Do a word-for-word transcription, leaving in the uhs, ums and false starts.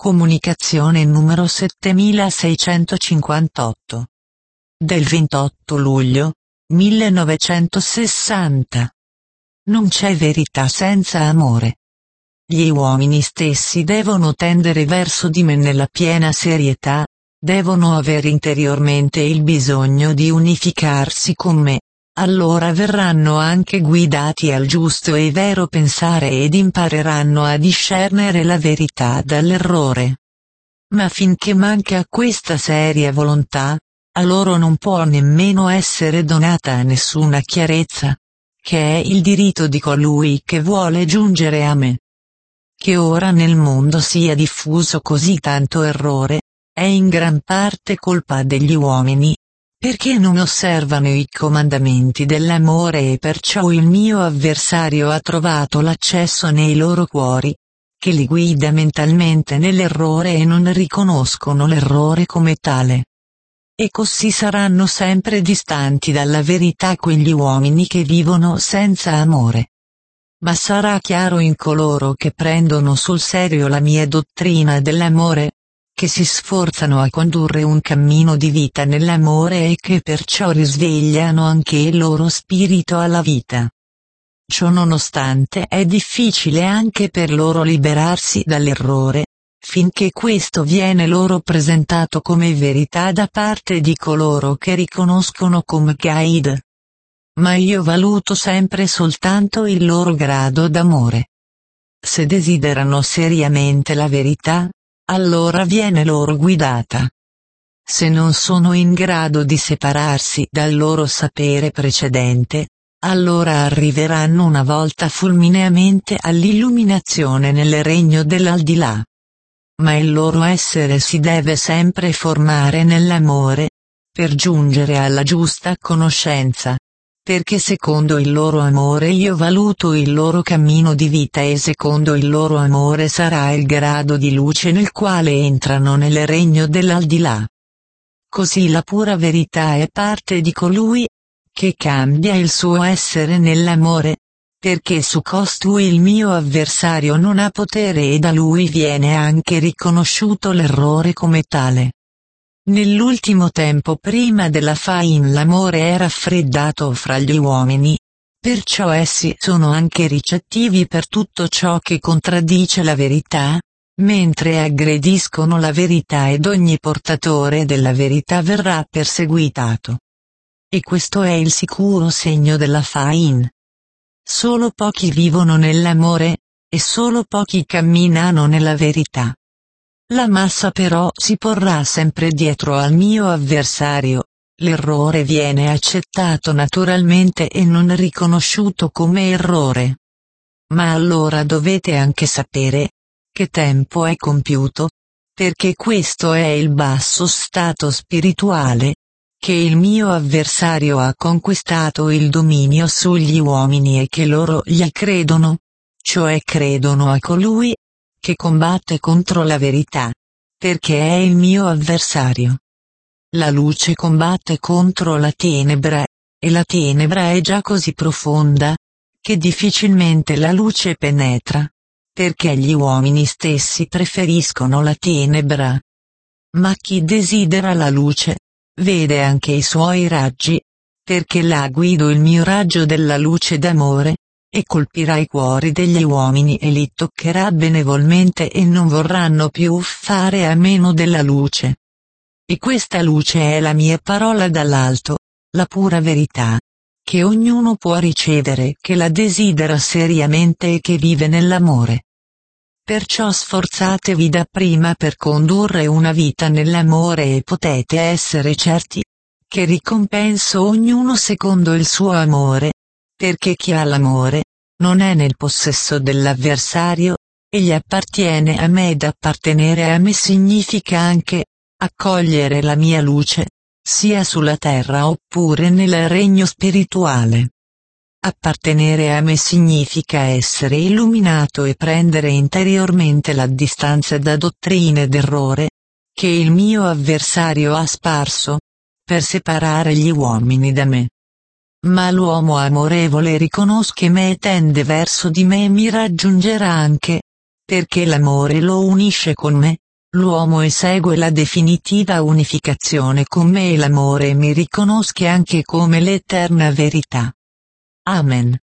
Comunicazione numero settemilaseicentocinquantotto. Del ventotto luglio millenovecentosessanta. Non c'è verità senza amore. Gli uomini stessi devono tendere verso di me nella piena serietà, devono avere interiormente il bisogno di unificarsi con me, allora verranno anche guidati al giusto e vero pensare ed impareranno a discernere la verità dall'errore. Ma finché manca questa seria volontà, a loro non può nemmeno essere donata nessuna chiarezza, che è il diritto di colui che vuole giungere a me. Che ora nel mondo sia diffuso così tanto errore, è in gran parte colpa degli uomini, perché non osservano i comandamenti dell'amore e perciò il mio avversario ha trovato l'accesso nei loro cuori, che li guida mentalmente nell'errore e non riconoscono l'errore come tale. E così saranno sempre distanti dalla verità quegli uomini che vivono senza amore. Ma sarà chiaro in coloro che prendono sul serio la mia dottrina dell'amore, che si sforzano a condurre un cammino di vita nell'amore e che perciò risvegliano anche il loro spirito alla vita. Ciò nonostante è difficile anche per loro liberarsi dall'errore, finché questo viene loro presentato come verità da parte di coloro che riconoscono come guide. Ma io valuto sempre soltanto il loro grado d'amore. Se desiderano seriamente la verità, allora viene loro guidata. Se non sono in grado di separarsi dal loro sapere precedente, allora arriveranno una volta fulmineamente all'illuminazione nel regno dell'aldilà. Ma il loro essere si deve sempre formare nell'amore, per giungere alla giusta conoscenza. Perché secondo il loro amore io valuto il loro cammino di vita e secondo il loro amore sarà il grado di luce nel quale entrano nel regno dell'aldilà. Così la pura verità è parte di colui che cambia il suo essere nell'amore, perché su costui il mio avversario non ha potere e da lui viene anche riconosciuto l'errore come tale. Nell'ultimo tempo prima della Fain l'amore è raffreddato fra gli uomini, perciò essi sono anche ricettivi per tutto ciò che contraddice la verità, mentre aggrediscono la verità ed ogni portatore della verità verrà perseguitato. E questo è il sicuro segno della Fain. Solo pochi vivono nell'amore, e solo pochi camminano nella verità. La massa però si porrà sempre dietro al mio avversario, l'errore viene accettato naturalmente e non riconosciuto come errore. Ma allora dovete anche sapere che tempo è compiuto, perché questo è il basso stato spirituale, che il mio avversario ha conquistato il dominio sugli uomini e che loro gli credono, cioè credono a colui che combatte contro la verità, perché è il mio avversario. La luce combatte contro la tenebra, e la tenebra è già così profonda, che difficilmente la luce penetra, perché gli uomini stessi preferiscono la tenebra. Ma chi desidera la luce, vede anche i suoi raggi, perché là guido il mio raggio della luce d'amore, e colpirà i cuori degli uomini e li toccherà benevolmente e non vorranno più fare a meno della luce. E questa luce è la mia parola dall'alto, la pura verità, che ognuno può ricevere che la desidera seriamente e che vive nell'amore. Perciò sforzatevi dapprima per condurre una vita nell'amore e potete essere certi che ricompenso ognuno secondo il suo amore, perché chi ha l'amore non è nel possesso dell'avversario, e gli appartiene a me ed appartenere a me significa anche accogliere la mia luce, sia sulla terra oppure nel regno spirituale. Appartenere a me significa essere illuminato e prendere interiormente la distanza da dottrine d'errore, che il mio avversario ha sparso, per separare gli uomini da me. Ma l'uomo amorevole riconosce me e tende verso di me e mi raggiungerà anche, perché l'amore lo unisce con me, l'uomo esegue la definitiva unificazione con me e l'amore mi riconosca anche come l'eterna verità. Amen.